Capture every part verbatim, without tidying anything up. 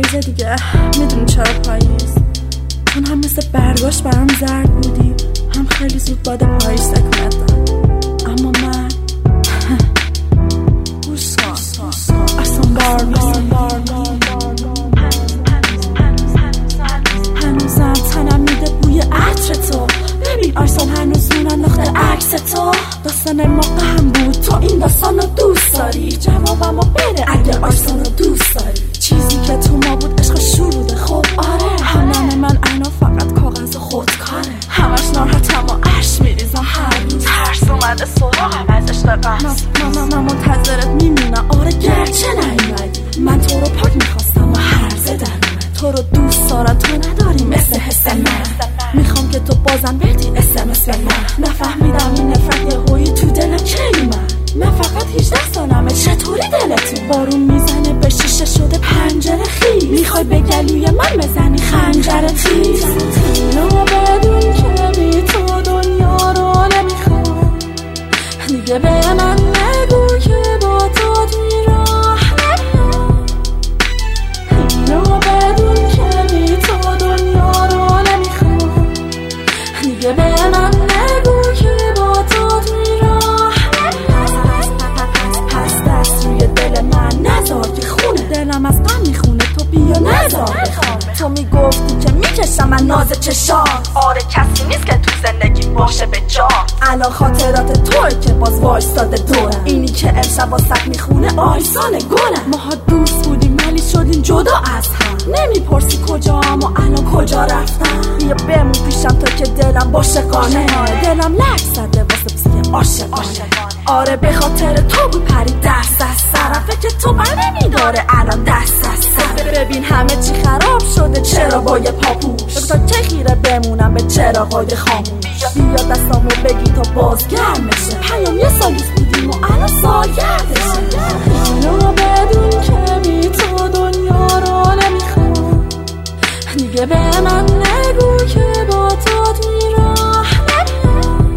پاییزه دیگه، میدونی چرا پاییز؟ اون هم مثل برگاش برام زرد بودی، هم خیلی زود باد پاییز تکونت داد. اما من گوش کن اصلا بار بار هنوزم تنم میده بوی عطر تو. ببین آرسان هنوز مینداخته عکس تو. داستان موقع هم بود تو این داستان رو دوست داری؟ جوابمو بده اگه آرسان رو دوست داری. چیزی که تو ما بود عشق شروده. خب آره همه من انا فقط کاغذ خودکاره. همش ناراحتم و عشق میریزم هر روز. ترس اومده سراغم از عشق قصد. من من منتظرت میمونم آره گرچه نیومدی. من تو رو پاک میخواستم و هرزه در اومد. تو رو دوست دارم تو نداری مثل حس من. میخوام که تو بازم بدی اسمس به من. نفهمیدم این نفرت یهویی تو دلم کی اومد. من فقط هجده سالمه چطوری دلتون بارون میزنه به شیشه شده پنجره خیز. میخوای به گلوی من بزنی خنجر تیز. اینو بدون که بی تو دنیا رو نمیخوام. دیگه به من نگو که با تو توی راه نمیام. اینو بدون که بی تو دنیا رو نمیخوام. دیگه به من نگو که با تو توی راه نمیام. پس دست روی دل من نذار که خونه. دلم از غم میخونه تو بیا نذار بخوام. تو میگفتی که میکشم من ناز چشات. آره کسی نیست که تو زندگی باشه به جا. الان خاطرات توی که باز وایستاده دورم. اینی که امشب واسط میخونه آیسان گلم. ماها دوست بودیم ولی شدیم جدا از هم. نمیپرسی کجا اما الان کجا رفتم. بیا بمون پیشم تا که دلم باشه قانه. دلم لک زده واسه بسیه عاشقانه. آره به خاطر تو بود پری دست از سرم. فکر تو بر نمیداره الان دست از سرم. ببین همه چی خراب شده چرا با یه پاپوش. تا که خیره بمونم به چراغای خاموش. بیا دستامو بگی تا بازگرم بشه. پیام یه سالیس بودیم و الان سالگردشه. اینو بدون که بی تو دنیا رو نمیخوام. دیگه به من نگو که با تو توی راه نمیام.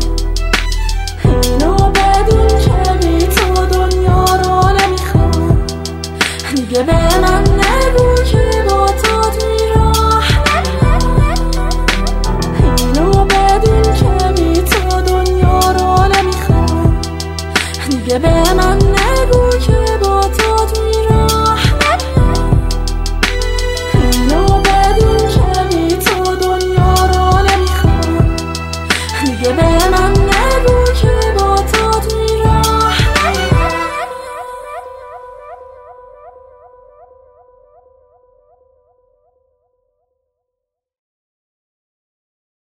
اینو بدون که بی تو دنیا رو نمیخوام. دیگه به من نگو که با تو توی راه نمیام. اینو بدون که بی تو دنیا رو نمیخوام. دیگه به من نگو که با